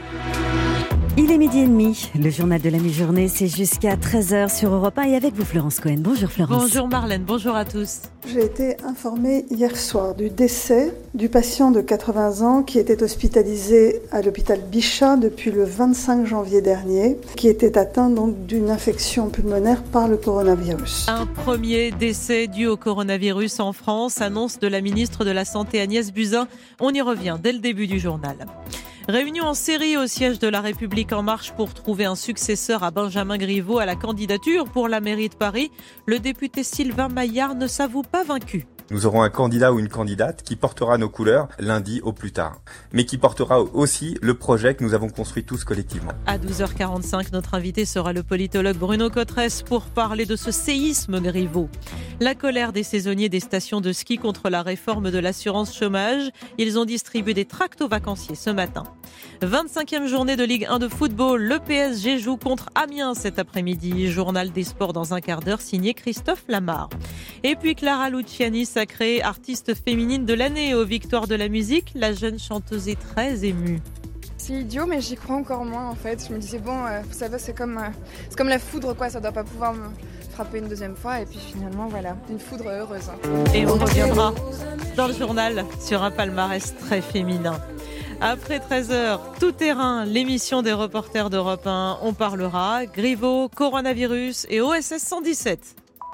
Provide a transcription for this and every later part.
Il est 12h30, le journal de la mi-journée, c'est jusqu'à 13h sur Europe 1 et avec vous Florence Cohen. Bonjour Florence. Bonjour Marlène, bonjour à tous. J'ai été informée hier soir du décès du patient de 80 ans qui était hospitalisé à l'hôpital Bichat depuis le 25 janvier dernier, qui était atteint donc d'une infection pulmonaire par le coronavirus. Un premier décès dû au coronavirus en France, annonce de la ministre de la Santé Agnès Buzyn. On y revient dès le début du journal. Réunion en série au siège de La République En Marche pour trouver un successeur à Benjamin Griveaux à la candidature pour la mairie de Paris. Le député Sylvain Maillard ne s'avoue pas vaincu. Nous aurons un candidat ou une candidate qui portera nos couleurs lundi au plus tard, mais qui portera aussi le projet que nous avons construit tous collectivement. À 12h45, notre invité sera le politologue Bruno Cotresse pour parler de ce séisme Griveaux. La colère des saisonniers des stations de ski contre la réforme de l'assurance chômage. Ils ont distribué des tracts aux vacanciers ce matin. 25e journée de Ligue 1 de football. Le PSG joue contre Amiens cet après-midi. Journal des sports dans un quart d'heure signé Christophe Lamar. Et puis Clara Luciani sacrée artiste féminine de l'année aux Victoires de la musique. La jeune chanteuse est très émue. C'est idiot, mais j'y crois encore moins en fait. Je me disais bon, vous savez, c'est comme la foudre quoi, ça doit pas pouvoir me frapper une deuxième fois. Et puis finalement voilà, une foudre heureuse. Et on reviendra dans le journal sur un palmarès très féminin. Après 13h, Tout terrain, l'émission des reporters d'Europe 1. On parlera Griveaux, coronavirus et OSS 117.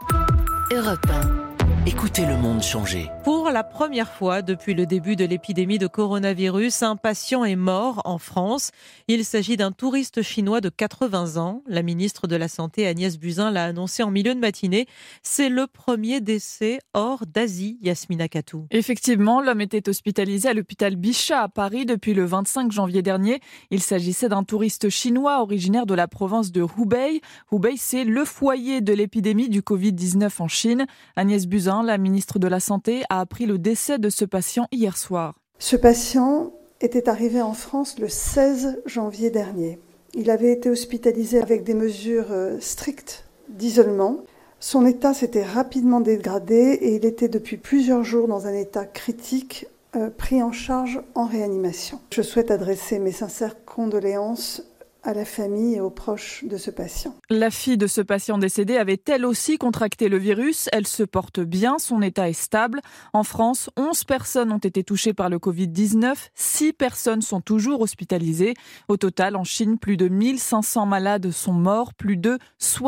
Europe 1. Écoutez le monde changer. Pour la première fois depuis le début de l'épidémie de coronavirus, un patient est mort en France. Il s'agit d'un touriste chinois de 80 ans. La ministre de la Santé, Agnès Buzyn, l'a annoncé en milieu de matinée. C'est le premier décès hors d'Asie, Yasmina Katou. Effectivement, l'homme était hospitalisé à l'hôpital Bichat à Paris depuis le 25 janvier dernier. Il s'agissait d'un touriste chinois originaire de la province de Hubei. Hubei, c'est le foyer de l'épidémie du Covid-19 en Chine. Agnès Buzyn, la ministre de la Santé, a appris le décès de ce patient hier soir. Ce patient était arrivé en France le 16 janvier dernier. Il avait été hospitalisé avec des mesures strictes d'isolement. Son état s'était rapidement dégradé et il était depuis plusieurs jours dans un état critique, pris en charge en réanimation. Je souhaite adresser mes sincères condoléances à la famille et aux proches de ce patient. La fille de ce patient décédé avait elle aussi contracté le virus. Elle se porte bien, son état est stable. En France, 11 personnes ont été touchées par le Covid-19. 6 personnes sont toujours hospitalisées. Au total, en Chine, plus de 1500 malades sont morts. Plus de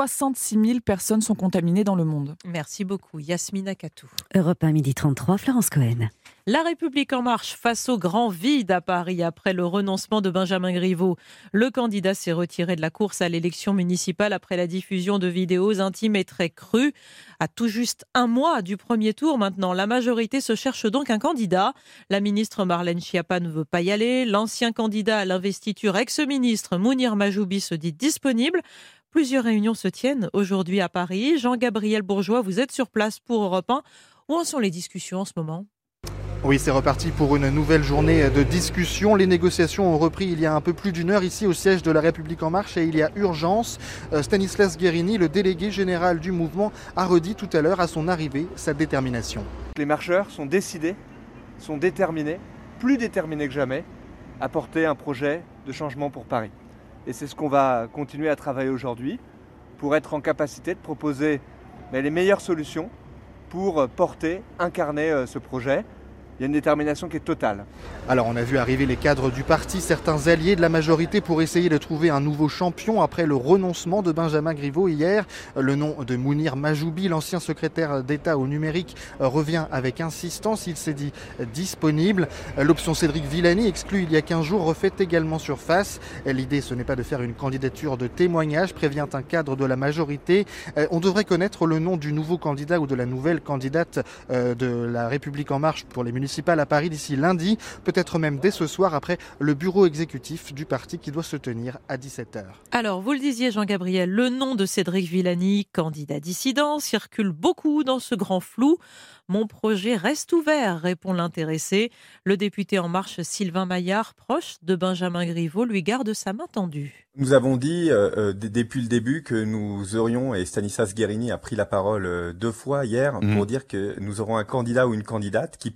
66 000 personnes sont contaminées dans le monde. Merci beaucoup, Yasmina Katou. Europe 1, 12h33, Florence Cohen. La République En Marche face au grand vide à Paris après le renoncement de Benjamin Griveaux. Le candidat s'est retiré de la course à l'élection municipale après la diffusion de vidéos intimes et très crues. À tout juste un mois du premier tour maintenant, la majorité se cherche donc un candidat. La ministre Marlène Schiappa ne veut pas y aller. L'ancien candidat à l'investiture, ex-ministre Mounir Majoubi, se dit disponible. Plusieurs réunions se tiennent aujourd'hui à Paris. Jean-Gabriel Bourgeois, vous êtes sur place pour Europe 1. Où en sont les discussions en ce moment ? Oui, c'est reparti pour une nouvelle journée de discussion. Les négociations ont repris il y a un peu plus d'une heure ici au siège de La République En Marche et il y a urgence. Stanislas Guerini, le délégué général du mouvement, a redit tout à l'heure à son arrivée sa détermination. Les marcheurs sont décidés, sont déterminés, plus déterminés que jamais, à porter un projet de changement pour Paris. Et c'est ce qu'on va continuer à travailler aujourd'hui pour être en capacité de proposer les meilleures solutions pour porter, incarner ce projet. Il y a une détermination qui est totale. Alors on a vu arriver les cadres du parti, certains alliés de la majorité pour essayer de trouver un nouveau champion après le renoncement de Benjamin Griveaux hier. Le nom de Mounir Majoubi, l'ancien secrétaire d'État au numérique, revient avec insistance. Il s'est dit disponible. L'option Cédric Villani, exclu il y a 15 jours, refait également surface. L'idée, ce n'est pas de faire une candidature de témoignage, prévient un cadre de la majorité. On devrait connaître le nom du nouveau candidat ou de la nouvelle candidate de La République En Marche pour les municipales à Paris d'ici lundi, peut-être même dès ce soir après le bureau exécutif du parti qui doit se tenir à 17h. Alors, vous le disiez Jean-Gabriel, le nom de Cédric Villani, candidat dissident, circule beaucoup dans ce grand flou. Mon projet reste ouvert, répond l'intéressé. Le député En Marche Sylvain Maillard, proche de Benjamin Griveaux, lui garde sa main tendue. Nous avons dit depuis le début que nous aurions, et Stanislas Guerini a pris la parole 2 fois hier, pour dire que nous aurons un candidat ou une candidate qui portera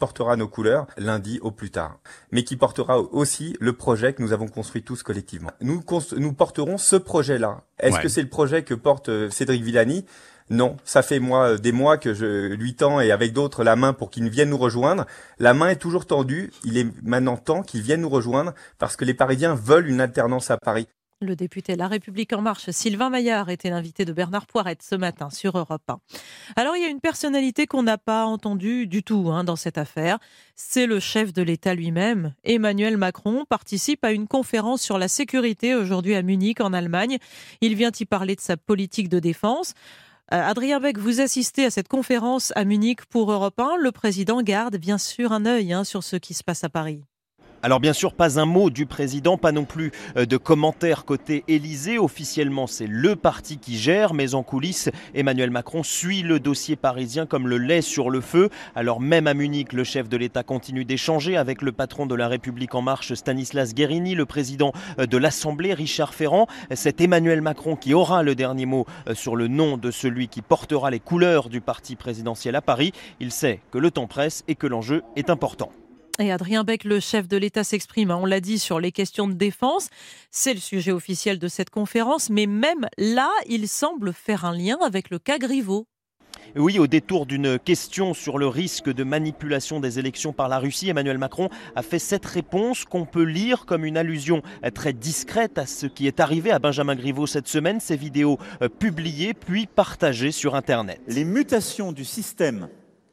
nos couleurs lundi au plus tard, mais qui portera aussi le projet que nous avons construit tous collectivement. Nous porterons ce projet-là. Est-ce que c'est le projet que porte Cédric Villani ? Non, ça fait des mois que je lui tends et avec d'autres la main pour qu'il vienne nous rejoindre. La main est toujours tendue, il est maintenant temps qu'il vienne nous rejoindre parce que les Parisiens veulent une alternance à Paris. Le député La République En Marche, Sylvain Maillard, était l'invité de Bernard Poirette ce matin sur Europe 1. Alors, il y a une personnalité qu'on n'a pas entendue du tout dans cette affaire. C'est le chef de l'État lui-même. Emmanuel Macron participe à une conférence sur la sécurité aujourd'hui à Munich, en Allemagne. Il vient y parler de sa politique de défense. Adrien Beck, vous assistez à cette conférence à Munich pour Europe 1. Le président garde bien sûr un œil sur ce qui se passe à Paris. Alors bien sûr, pas un mot du président, pas non plus de commentaires côté Élysée. Officiellement, c'est le parti qui gère, mais en coulisses, Emmanuel Macron suit le dossier parisien comme le lait sur le feu. Alors même à Munich, le chef de l'État continue d'échanger avec le patron de La République En Marche, Stanislas Guerini, le président de l'Assemblée, Richard Ferrand. C'est Emmanuel Macron qui aura le dernier mot sur le nom de celui qui portera les couleurs du parti présidentiel à Paris. Il sait que le temps presse et que l'enjeu est important. Et Adrien Beck, le chef de l'État, s'exprime, on l'a dit, sur les questions de défense. C'est le sujet officiel de cette conférence, mais même là, il semble faire un lien avec le cas Griveaux. Oui, au détour d'une question sur le risque de manipulation des élections par la Russie, Emmanuel Macron a fait cette réponse qu'on peut lire comme une allusion très discrète à ce qui est arrivé à Benjamin Griveaux cette semaine. Ces vidéos publiées puis partagées sur Internet. Les mutations du système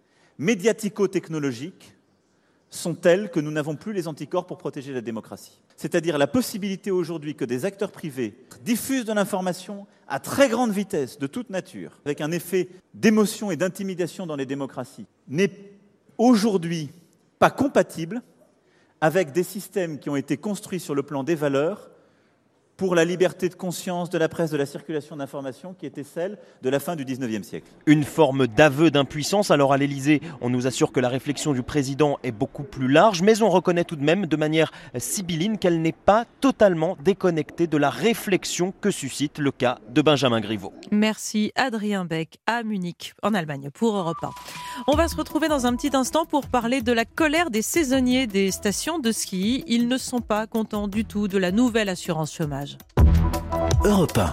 médiatico-technologique sont telles que nous n'avons plus les anticorps pour protéger la démocratie. C'est-à-dire la possibilité aujourd'hui que des acteurs privés diffusent de l'information à très grande vitesse, de toute nature, avec un effet d'émotion et d'intimidation dans les démocraties, n'est aujourd'hui pas compatible avec des systèmes qui ont été construits sur le plan des valeurs pour la liberté de conscience de la presse, de la circulation d'informations qui était celle de la fin du 19e siècle. Une forme d'aveu d'impuissance. Alors à l'Élysée, on nous assure que la réflexion du président est beaucoup plus large, mais on reconnaît tout de même de manière sibylline qu'elle n'est pas totalement déconnectée de la réflexion que suscite le cas de Benjamin Griveaux. Merci Adrien Beck à Munich, en Allemagne, pour Europe 1. On va se retrouver dans un petit instant pour parler de la colère des saisonniers des stations de ski. Ils ne sont pas contents du tout de la nouvelle assurance chômage. Europe 1.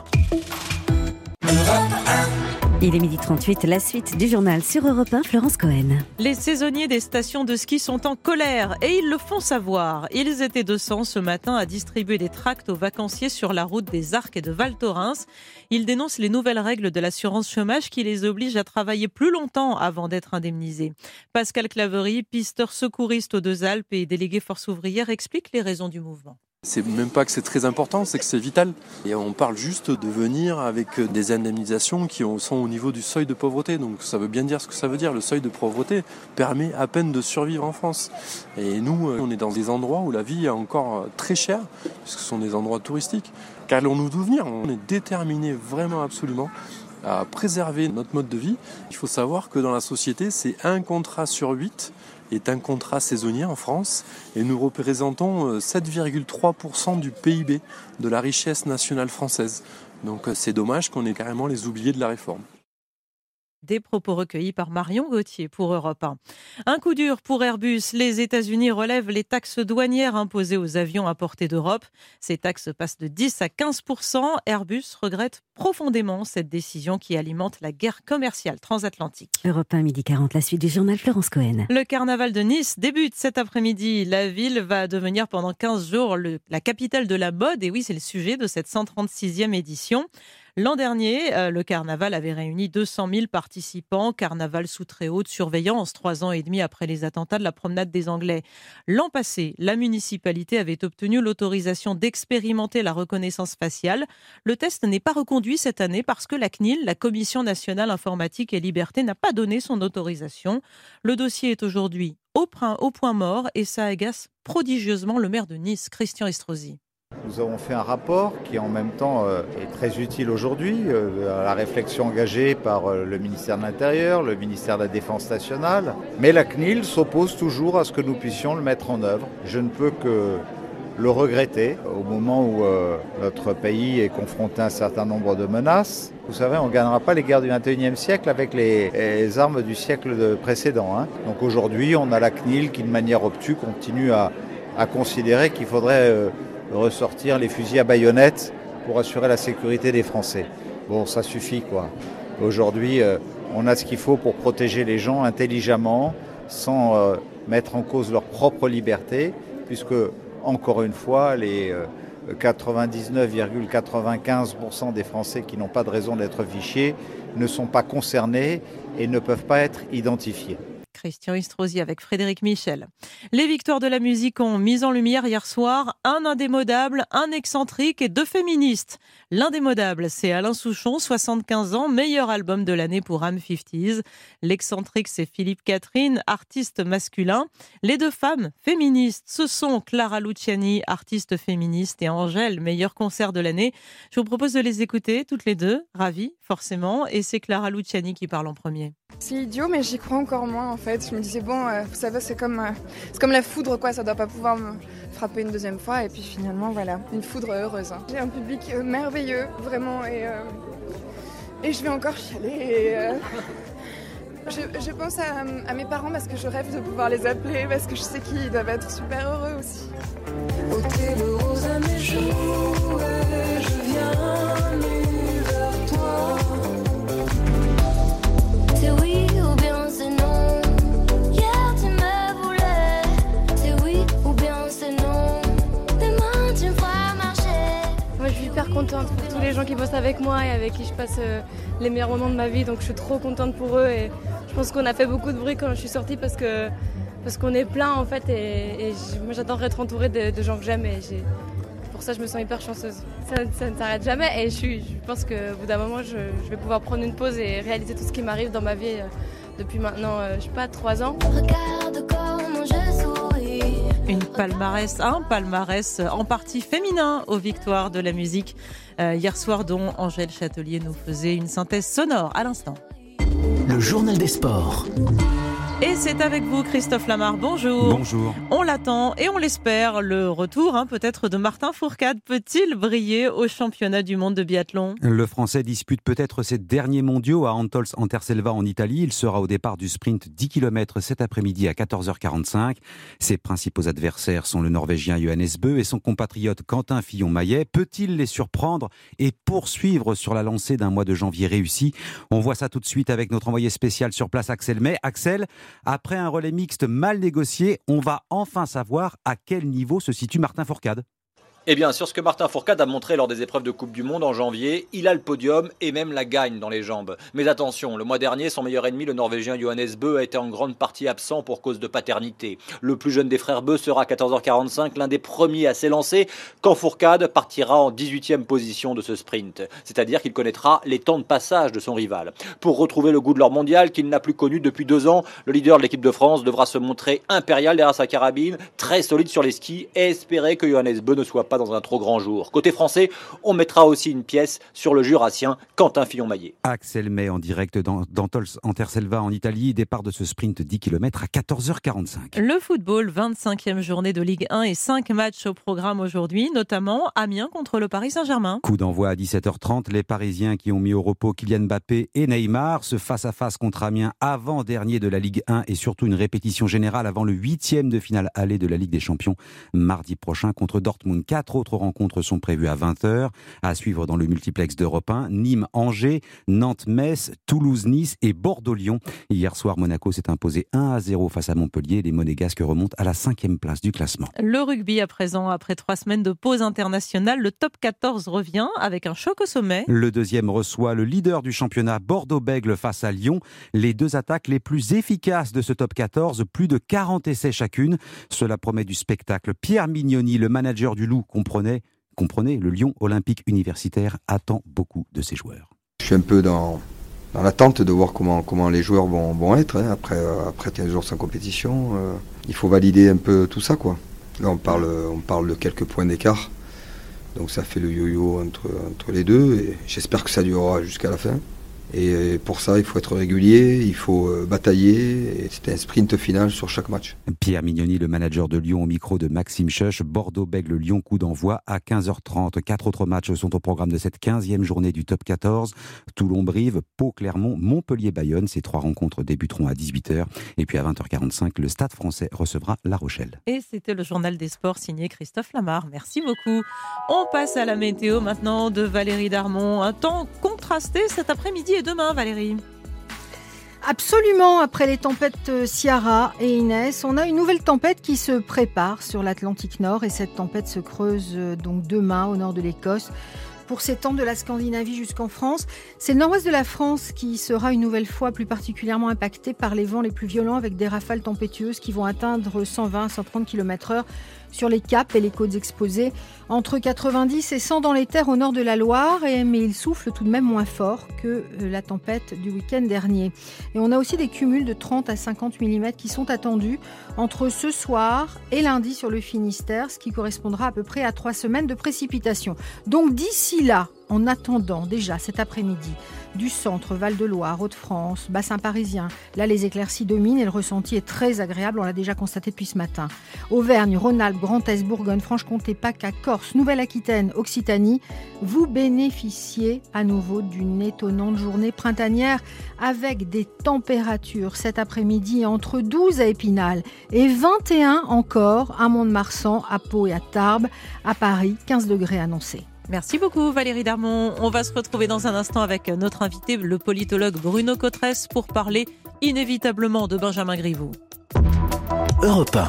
Il est 12h38, la suite du journal sur Europe 1, Florence Cohen. Les saisonniers des stations de ski sont en colère et ils le font savoir. Ils étaient 200 ce matin à distribuer des tracts aux vacanciers sur la route des Arcs et de Val Thorens. Ils dénoncent les nouvelles règles de l'assurance chômage qui les obligent à travailler plus longtemps avant d'être indemnisés. Pascal Claverie, pisteur secouriste aux Deux Alpes et délégué Force ouvrière, explique les raisons du mouvement. C'est même pas que c'est très important, c'est que c'est vital. Et on parle juste de venir avec des indemnisations qui sont au niveau du seuil de pauvreté. Donc ça veut bien dire ce que ça veut dire. Le seuil de pauvreté permet à peine de survivre en France. Et nous, on est dans des endroits où la vie est encore très chère, puisque ce sont des endroits touristiques. Qu'allons-nous devenir ? On est déterminés vraiment absolument à préserver notre mode de vie. Il faut savoir que dans la société, c'est 1 contrat sur 8 est un contrat saisonnier en France et nous représentons 7,3% du PIB, de la richesse nationale française. Donc c'est dommage qu'on ait carrément les oubliés de la réforme. Des propos recueillis par Marion Gauthier pour Europe 1. Un coup dur pour Airbus. Les États-Unis relèvent les taxes douanières imposées aux avions importés d'Europe. Ces taxes passent de 10 à 15%. Airbus regrette profondément cette décision qui alimente la guerre commerciale transatlantique. Europe 1, 12h40, la suite du journal Florence Cohen. Le carnaval de Nice débute cet après-midi. La ville va devenir pendant 15 jours la capitale de la mode. Et oui, c'est le sujet de cette 136e édition. L'an dernier, le carnaval avait réuni 200 000 participants, carnaval sous très haute surveillance, 3 ans et demi après les attentats de la promenade des Anglais. L'an passé, la municipalité avait obtenu l'autorisation d'expérimenter la reconnaissance faciale. Le test n'est pas reconduit cette année parce que la CNIL, la Commission nationale informatique et liberté, n'a pas donné son autorisation. Le dossier est aujourd'hui au point mort et ça agace prodigieusement le maire de Nice, Christian Estrosi. Nous avons fait un rapport qui en même temps est très utile aujourd'hui à la réflexion engagée par le ministère de l'Intérieur, le ministère de la Défense nationale. Mais la CNIL s'oppose toujours à ce que nous puissions le mettre en œuvre. Je ne peux que le regretter au moment où notre pays est confronté à un certain nombre de menaces. Vous savez, on ne gagnera pas les guerres du XXIe siècle avec les armes du siècle précédent. Donc aujourd'hui, on a la CNIL qui, de manière obtuse, continue à considérer qu'il faudrait ressortir les fusils à baïonnettes pour assurer la sécurité des Français. Bon, ça suffit, quoi. Aujourd'hui, on a ce qu'il faut pour protéger les gens intelligemment, sans mettre en cause leur propre liberté, puisque, encore une fois, les 99,95% des Français qui n'ont pas de raison d'être fichés ne sont pas concernés et ne peuvent pas être identifiés. Christian Estrosi avec Frédéric Michel. Les victoires de la musique ont mis en lumière hier soir un indémodable, un excentrique et 2 féministes. L'indémodable, c'est Alain Souchon, 75 ans, meilleur album de l'année pour Am 50s. L'excentrique, c'est Philippe Catherine, artiste masculin. Les 2 femmes féministes, ce sont Clara Luciani, artiste féministe, et Angèle, meilleur concert de l'année. Je vous propose de les écouter toutes les deux, ravies forcément, et c'est Clara Luciani qui parle en premier. C'est idiot, mais j'y crois encore moins en fait. Je me disais, bon, vous savez, c'est comme la foudre, quoi. Ça doit pas pouvoir me frapper une deuxième fois. Et puis finalement, voilà, une foudre heureuse. J'ai un public merveilleux, vraiment. Et je vais encore chialer. Je pense à mes parents parce que je rêve de pouvoir les appeler, parce que je sais qu'ils doivent être super heureux aussi. Ôtez le rose à mes joues, je viens nu vers toi. C'est oui ou bien c'est non. Hier tu me voulais. C'est oui ou bien c'est non. Demain tu me feras marcher. Moi je suis hyper contente pour tous les gens qui bossent avec moi et avec qui je passe les meilleurs moments de ma vie. Donc je suis trop contente pour eux et je pense qu'on a fait beaucoup de bruit quand je suis sortie parce qu'on est plein en fait et moi j'adore être entourée de gens que j'aime et pour ça je me sens hyper chanceuse. Ça ne s'arrête jamais et je pense qu'au bout d'un moment je vais pouvoir prendre une pause et réaliser tout ce qui m'arrive dans ma vie depuis maintenant, je sais pas, 3 ans. Regarde comment je souris. Un palmarès en partie féminin aux victoires de la musique hier soir, dont Angèle Châtelier nous faisait une synthèse sonore à l'instant. Le journal des sports. Et c'est avec vous, Christophe Lamar. Bonjour. Bonjour. On l'attend et on l'espère. Le retour, peut-être, de Martin Fourcade peut-il briller au championnat du monde de biathlon ? Le Français dispute peut-être ses derniers mondiaux à Antols-Anterselva en Italie. Il sera au départ du sprint 10 km cet après-midi à 14h45. Ses principaux adversaires sont le Norvégien Johannes Bö et son compatriote Quentin Fillon-Maillet. Peut-il les surprendre et poursuivre sur la lancée d'un mois de janvier réussi ? On voit ça tout de suite avec notre envoyé spécial sur place, Axel May. Axel, après un relais mixte mal négocié, on va enfin savoir à quel niveau se situe Martin Fourcade. Eh bien, sur ce que Martin Fourcade a montré lors des épreuves de Coupe du Monde en janvier, il a le podium et même la gagne dans les jambes. Mais attention, le mois dernier, son meilleur ennemi, le Norvégien Johannes Bö, a été en grande partie absent pour cause de paternité. Le plus jeune des frères Bö sera à 14h45 l'un des premiers à s'élancer quand Fourcade partira en 18e position de ce sprint. C'est-à-dire qu'il connaîtra les temps de passage de son rival. Pour retrouver le goût de l'or mondial qu'il n'a plus connu depuis 2 ans, le leader de l'équipe de France devra se montrer impérial derrière sa carabine, très solide sur les skis et espérer que Johannes Bö ne soit pas dans un trop grand jour. Côté français, on mettra aussi une pièce sur le jurassien Quentin Fillon-Maillet. Axel May en direct d'Antols-Anterselva en Italie, départ de ce sprint 10 km à 14h45. Le football, 25e journée de Ligue 1 et 5 matchs au programme aujourd'hui, notamment Amiens contre le Paris Saint-Germain. Coup d'envoi à 17h30, les Parisiens qui ont mis au repos Kylian Mbappé et Neymar, ce face-à-face contre Amiens avant-dernier de la Ligue 1 et surtout une répétition générale avant le 8e de finale aller de la Ligue des Champions mardi prochain contre Dortmund. 4 autres rencontres sont prévues à 20h, à suivre dans le multiplex d'Europe 1, Nîmes-Angers, Nantes-Metz, Toulouse-Nice et Bordeaux-Lyon. Hier soir, Monaco s'est imposé 1-0 face à Montpellier. Les Monégasques remontent à la 5e place du classement. Le rugby à présent, après 3 semaines de pause internationale, le top 14 revient avec un choc au sommet. Le deuxième reçoit le leader du championnat, Bordeaux-Bègles face à Lyon. Les 2 attaques les plus efficaces de ce top 14, plus de 40 essais chacune. Cela promet du spectacle. Pierre Mignoni, le manager du Loup, comprenez, le Lyon olympique universitaire attend beaucoup de ses joueurs. Je suis un peu dans l'attente de voir comment les joueurs vont être après 15 jours sans compétition. Il faut valider un peu tout ça, quoi. Là on parle de quelques points d'écart, donc ça fait le yo-yo entre les deux et j'espère que ça durera jusqu'à la fin. Et pour ça, il faut être régulier, il faut batailler. Et c'est un sprint final sur chaque match. Pierre Mignoni, le manager de Lyon, au micro de Maxime Cheuch. Bordeaux-Bègles-Lyon, coup d'envoi à 15h30. 4 autres matchs sont au programme de cette 15e journée du top 14. Toulon-Brive, Pau-Clermont, Montpellier-Bayonne. Ces 3 rencontres débuteront à 18h. Et puis à 20h45, le Stade français recevra La Rochelle. Et c'était le journal des sports signé Christophe Lamar. Merci beaucoup. On passe à la météo maintenant de Valérie Darmon. Un temps contrasté cet après-midi et demain, Valérie. Absolument, après les tempêtes Ciara et Inès, on a une nouvelle tempête qui se prépare sur l'Atlantique Nord et cette tempête se creuse donc demain au nord de l'Écosse pour s'étendre de la Scandinavie jusqu'en France. C'est le nord-ouest de la France qui sera une nouvelle fois plus particulièrement impacté par les vents les plus violents avec des rafales tempétueuses qui vont atteindre 120-130 km/h sur les caps et les côtes exposées, entre 90 et 100 dans les terres au nord de la Loire, mais il souffle tout de même moins fort que la tempête du week-end dernier. Et on a aussi des cumuls de 30 à 50 mm qui sont attendus entre ce soir et lundi sur le Finistère, ce qui correspondra à peu près à 3 semaines de précipitations. Donc d'ici là, en attendant déjà cet après-midi, du centre, Val-de-Loire, Hauts-de-France, bassin parisien, là les éclaircies dominent et le ressenti est très agréable, on l'a déjà constaté depuis ce matin. Auvergne, Rhône-Alpes, Grand Est, Bourgogne, Franche-Comté, PACA, Corse, Nouvelle-Aquitaine, Occitanie, vous bénéficiez à nouveau d'une étonnante journée printanière avec des températures cet après-midi entre 12 à Épinal et 21 encore à Mont-de-Marsan, à Pau et à Tarbes, à Paris, 15 degrés annoncés. Merci beaucoup Valérie Darmon. On va se retrouver dans un instant avec notre invité, le politologue Bruno Cotresse, pour parler inévitablement de Benjamin Griveaux. Europe 1.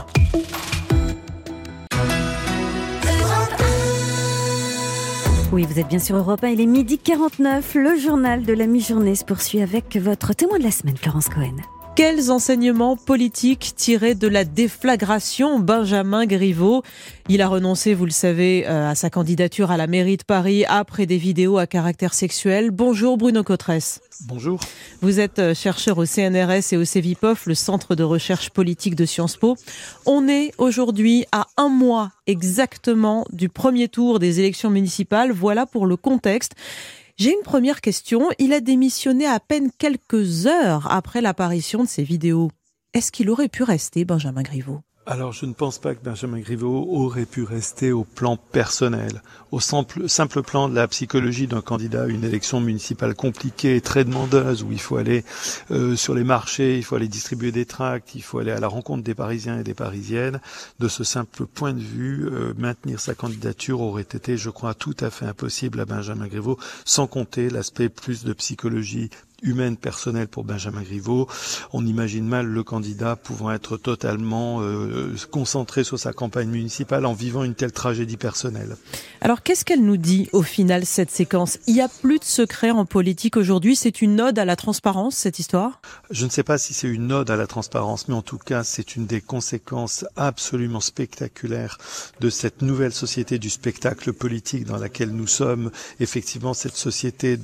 Oui, vous êtes bien sur Europe 1, il est 12h49. Le journal de la mi-journée se poursuit avec votre témoin de la semaine, Florence Cohen. Quels enseignements politiques tirés de la déflagration Benjamin Griveaux? Il a renoncé, vous le savez, à sa candidature à la mairie de Paris après des vidéos à caractère sexuel. Bonjour Bruno Cotresse. Bonjour. Vous êtes chercheur au CNRS et au CEVIPOF, le Centre de recherche politique de Sciences Po. On est aujourd'hui à 1 mois exactement du premier tour des élections municipales. Voilà pour le contexte. J'ai une première question. Il a démissionné à peine quelques heures après l'apparition de ces vidéos. Est-ce qu'il aurait pu rester, Benjamin Griveaux ? Alors, je ne pense pas que Benjamin Griveaux aurait pu rester au plan personnel, au simple plan de la psychologie d'un candidat à une élection municipale compliquée et très demandeuse, où il faut aller sur les marchés, il faut aller distribuer des tracts, il faut aller à la rencontre des Parisiens et des Parisiennes. De ce simple point de vue, maintenir sa candidature aurait été, je crois, tout à fait impossible à Benjamin Griveaux, sans compter l'aspect plus de psychologie humaine personnelle pour Benjamin Griveaux. On imagine mal le candidat pouvant être totalement concentré sur sa campagne municipale en vivant une telle tragédie personnelle. Alors qu'est-ce qu'elle nous dit au final, cette séquence ? Il n'y a plus de secret en politique aujourd'hui, c'est une ode à la transparence, cette histoire ? Je ne sais pas si c'est une ode à la transparence, mais en tout cas c'est une des conséquences absolument spectaculaires de cette nouvelle société du spectacle politique dans laquelle nous sommes. Effectivement, cette société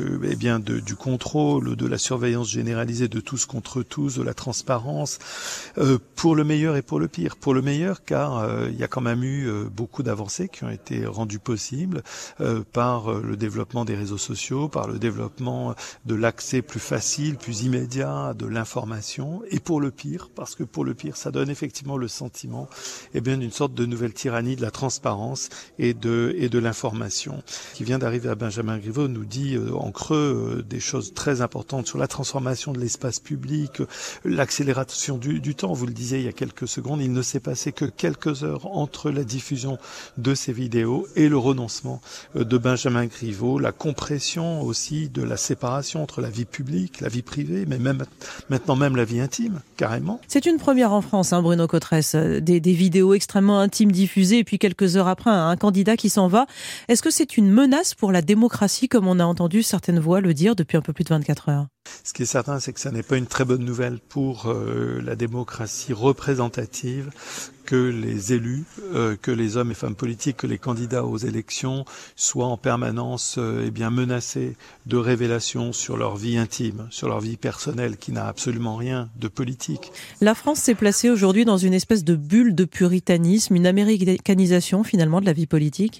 du contrôle, de la surveillance généralisée de tous contre tous, de la transparence, pour le meilleur et pour le pire. Pour le meilleur, car il y a quand même eu beaucoup d'avancées qui ont été rendues possibles par le développement des réseaux sociaux, par le développement de l'accès plus facile, plus immédiat de l'information. Et pour le pire, parce que pour le pire, ça donne effectivement le sentiment d'une sorte de nouvelle tyrannie de la transparence et de l'information. Qui vient d'arriver à Benjamin Griveaux nous dit en creux des choses très importantes sur la transformation de l'espace public, l'accélération du temps. Vous le disiez il y a quelques secondes, il ne s'est passé que quelques heures entre la diffusion de ces vidéos et le renoncement de Benjamin Griveaux, la compression aussi de la séparation entre la vie publique, la vie privée, mais maintenant même la vie intime, carrément. C'est une première en France, Bruno Cotresse, des vidéos extrêmement intimes diffusées et puis quelques heures après, un candidat qui s'en va. Est-ce que c'est une menace pour la démocratie, comme on a entendu certaines voix le dire depuis un peu plus de 24 heures ? Ce qui est certain, c'est que ça n'est pas une très bonne nouvelle pour la démocratie représentative que les élus, que les hommes et femmes politiques, que les candidats aux élections soient en permanence menacés de révélations sur leur vie intime, sur leur vie personnelle, qui n'a absolument rien de politique. La France s'est placée aujourd'hui dans une espèce de bulle de puritanisme, une américanisation finalement de la vie politique.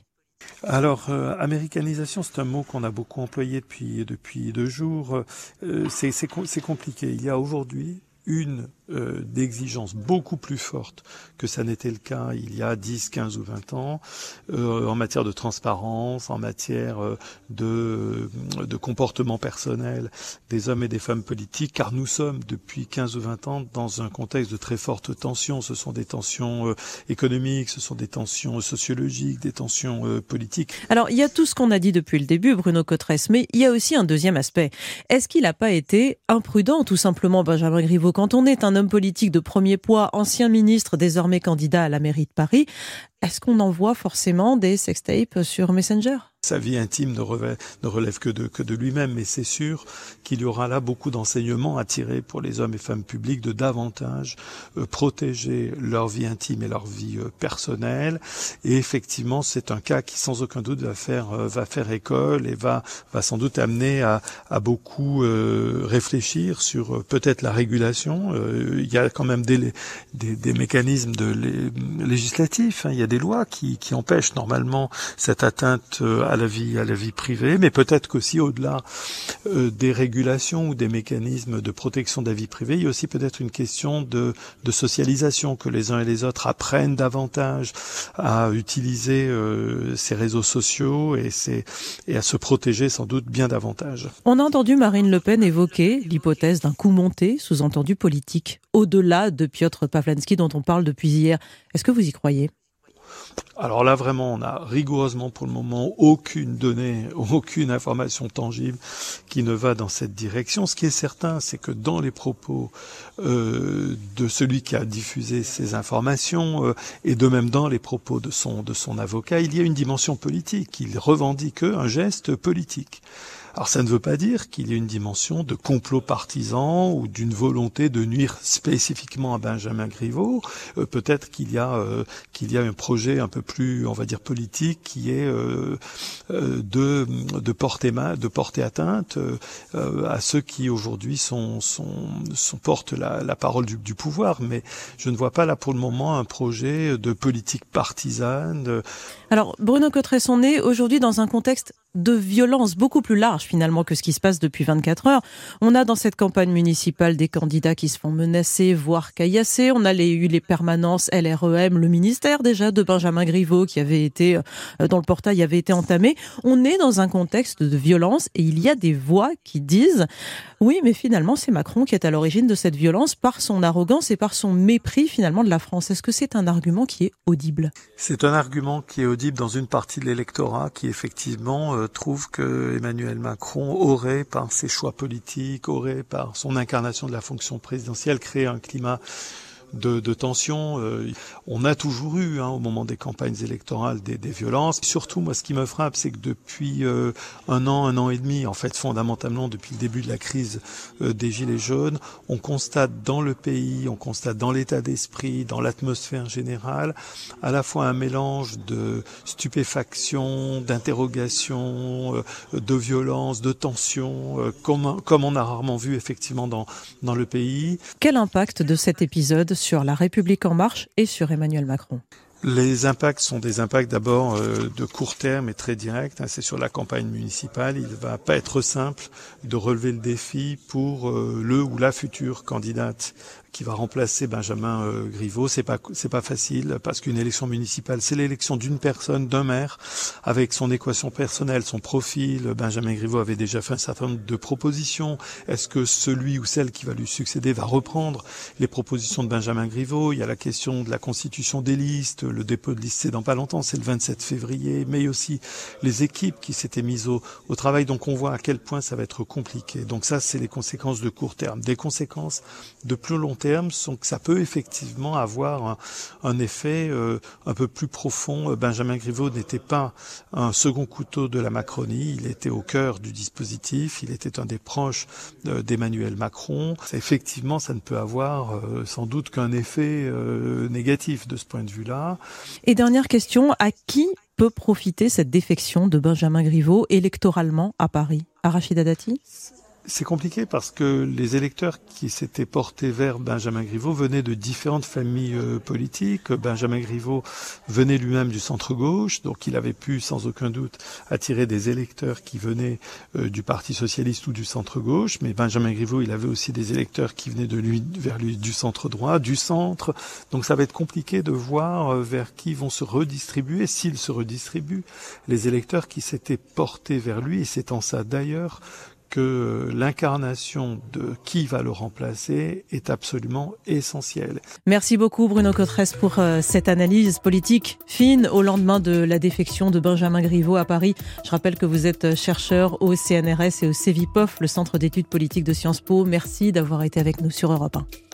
Alors, américanisation, c'est un mot qu'on a beaucoup employé depuis 2 jours. C'est compliqué. Il y a aujourd'hui une d'exigence beaucoup plus forte que ça n'était le cas il y a 10, 15 ou 20 ans en matière de transparence, en matière de comportement personnel des hommes et des femmes politiques, car nous sommes depuis 15 ou 20 ans dans un contexte de très fortes tensions. Ce sont des tensions économiques, ce sont des tensions sociologiques, des tensions politiques. Alors, il y a tout ce qu'on a dit depuis le début, Bruno Cotresse, mais il y a aussi un deuxième aspect. Est-ce qu'il n'a pas été imprudent, tout simplement, Benjamin Griveaux, quand on est un homme politique de premier poids, ancien ministre, désormais candidat à la mairie de Paris, est-ce qu'on envoie forcément des sextapes sur Messenger ? Sa vie intime ne relève que de lui-même, mais c'est sûr qu'il y aura là beaucoup d'enseignements à tirer pour les hommes et femmes publics de davantage protéger leur vie intime et leur vie personnelle. Et effectivement, c'est un cas qui sans aucun doute va faire école et va sans doute amener à beaucoup réfléchir sur peut-être la régulation. Il y a quand même des mécanismes législatifs, hein. Il y a des lois qui empêchent normalement cette atteinte à la vie privée, mais peut-être qu'aussi au-delà des régulations ou des mécanismes de protection de la vie privée, il y a aussi peut-être une question de socialisation, que les uns et les autres apprennent davantage à utiliser ces réseaux sociaux et à se protéger sans doute bien davantage. On a entendu Marine Le Pen évoquer l'hypothèse d'un coup monté, sous-entendu politique, au-delà de Piotr Pawlenski dont on parle depuis hier. Est-ce que vous y croyez ? Alors là, vraiment, on a rigoureusement pour le moment aucune donnée, aucune information tangible qui ne va dans cette direction. Ce qui est certain, c'est que dans les propos de celui qui a diffusé ces informations et de même dans les propos de son avocat, il y a une dimension politique. Il revendique un geste politique. Alors ça ne veut pas dire qu'il y a une dimension de complot partisan ou d'une volonté de nuire spécifiquement à Benjamin Griveaux. Peut-être qu'il y a un projet un peu plus, on va dire, politique qui est de porter atteinte à ceux qui aujourd'hui portent la parole du pouvoir. Mais je ne vois pas là pour le moment un projet de politique partisane. Alors Bruno Cotresse, on est aujourd'hui dans un contexte de violence beaucoup plus large finalement que ce qui se passe depuis 24 heures. On a dans cette campagne municipale des candidats qui se font menacer, voire caillasser. On a eu les permanences LREM, le ministère déjà de Benjamin Griveaux qui avait été, dans le portail avait été entamé. On est dans un contexte de violence et il y a des voix qui disent oui, mais finalement c'est Macron qui est à l'origine de cette violence par son arrogance et par son mépris finalement de la France. Est-ce que c'est un argument qui est audible ? C'est un argument qui est audible dans une partie de l'électorat qui effectivement trouve que Emmanuel Macron aurait, par ses choix politiques, aurait, par son incarnation de la fonction présidentielle, créé un climat de tension. On a toujours eu, au moment des campagnes électorales, des violences. Surtout, moi, ce qui me frappe, c'est que depuis un an et demi, en fait, fondamentalement, depuis le début de la crise des Gilets jaunes, on constate dans le pays, on constate dans l'état d'esprit, dans l'atmosphère générale, à la fois un mélange de stupéfaction, d'interrogation, de violence, de tension, comme on a rarement vu, effectivement, dans le pays. Quel impact de cet épisode sur La République En Marche et sur Emmanuel Macron ? Les impacts sont des impacts d'abord de court terme et très directs. C'est sur la campagne municipale. Il ne va pas être simple de relever le défi pour le ou la future candidate qui va remplacer Benjamin Griveaux. C'est pas facile parce qu'une élection municipale, c'est l'élection d'une personne, d'un maire, avec son équation personnelle, son profil. Benjamin Griveaux avait déjà fait un certain nombre de propositions. Est-ce que celui ou celle qui va lui succéder va reprendre les propositions de Benjamin Griveaux ? Il y a la question de la constitution des listes. Le dépôt de liste, c'est dans pas longtemps, c'est le 27 février. Mais aussi les équipes qui s'étaient mises au travail. Donc on voit à quel point ça va être compliqué. Donc ça, c'est les conséquences de court terme. Des conséquences de plus long terme sont que ça peut effectivement avoir un effet un peu plus profond. Benjamin Griveaux n'était pas un second couteau de la Macronie, il était au cœur du dispositif, il était un des proches d'Emmanuel Macron. Effectivement, ça ne peut avoir sans doute qu'un effet négatif de ce point de vue-là. Et dernière question, à qui peut profiter cette défection de Benjamin Griveaux électoralement à Paris ? À Rachida Dati ? C'est compliqué parce que les électeurs qui s'étaient portés vers Benjamin Griveaux venaient de différentes familles politiques. Benjamin Griveaux venait lui-même du centre-gauche, donc il avait pu sans aucun doute attirer des électeurs qui venaient du Parti socialiste ou du centre-gauche. Mais Benjamin Griveaux, il avait aussi des électeurs qui venaient vers lui du centre-droit, du centre. Donc ça va être compliqué de voir vers qui vont se redistribuer, s'ils se redistribuent, les électeurs qui s'étaient portés vers lui. Et c'est en ça d'ailleurs que l'incarnation de qui va le remplacer est absolument essentielle. Merci beaucoup Bruno Cotresse pour cette analyse politique fine au lendemain de la défection de Benjamin Griveaux à Paris. Je rappelle que vous êtes chercheur au CNRS et au CEVIPOF, le Centre d'études politiques de Sciences Po. Merci d'avoir été avec nous sur Europe 1.